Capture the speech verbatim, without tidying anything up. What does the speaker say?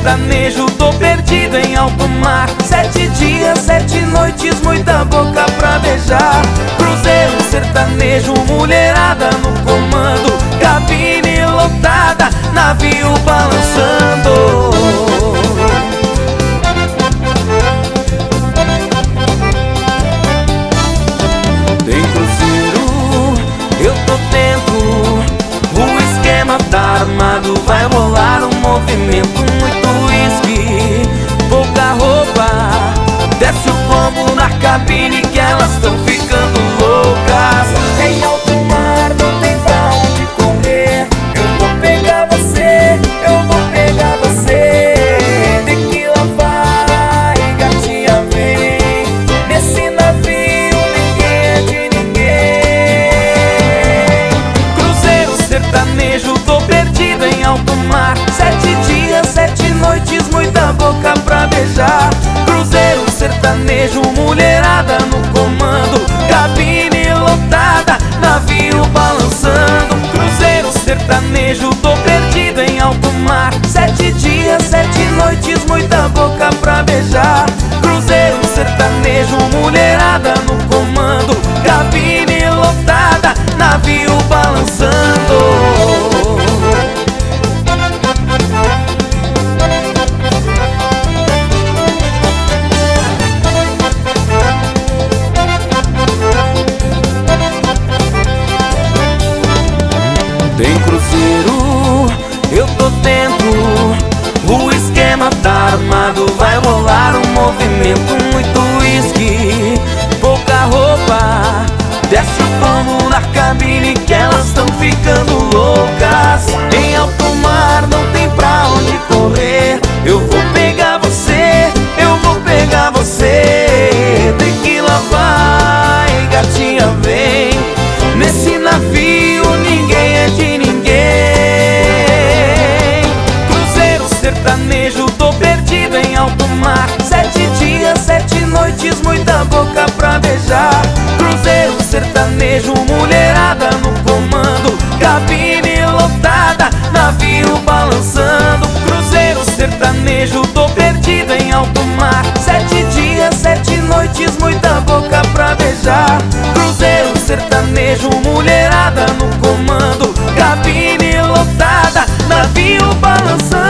sertanejo, tô perdido em alto mar. Sete dias, sete noites, muita boca pra beijar. Cruzeiro sertanejo, mulherada no comando, cabine lotada, navio balançando. Tem cruzeiro, eu tô dentro, o esquema tá armado, vai rolar um movimento, muito uísque, pouca roupa, desce o pombo na cabine que elas tão ficando loucas. Em alto mar não tem pra onde correr, eu vou pegar você, eu vou pegar você. Tequila vai, gatinha vem, nesse navio ninguém é de ninguém. Cruzeiro sertanejo, tô perdido em alto mar. Sete dias, sete noites, muita boca pra beijar. Cruzeiro sertanejo, mulherada no comando, cabine lotada, navio balançando. Cruzeiro sertanejo, tô perdido em alto mar. Sete dias, sete noites, muita boca pra beijar. Cruzeiro sertanejo, mulherada no comando, cabine lotada, navio balançando. Tem cruzeiro, eu tô dentro, o esquema tá armado, vai rolar um movimento, muito uísque, pouca roupa, desce o pombo na cabine que elas tão ficando loucas. Em alto mar não tem pra onde correr, eu vou pegar você, eu vou pegar você. Tequila vai, gatinha vem, nesse navio ninguém é de ninguém. Cruzeiro sertanejo, tô perdido em alto mar. Sete dias, sete noites, muita boca pra beijar. Cruzeiro sertanejo, mulherada no comando, cabine lotada, navio balançando. Cruzeiro sertanejo, tô perdido em alto mar. Sete dias, sete noites, muita boca pra beijar. Cruzeiro sertanejo, mulherada no comando, cabine lotada, navio balançando.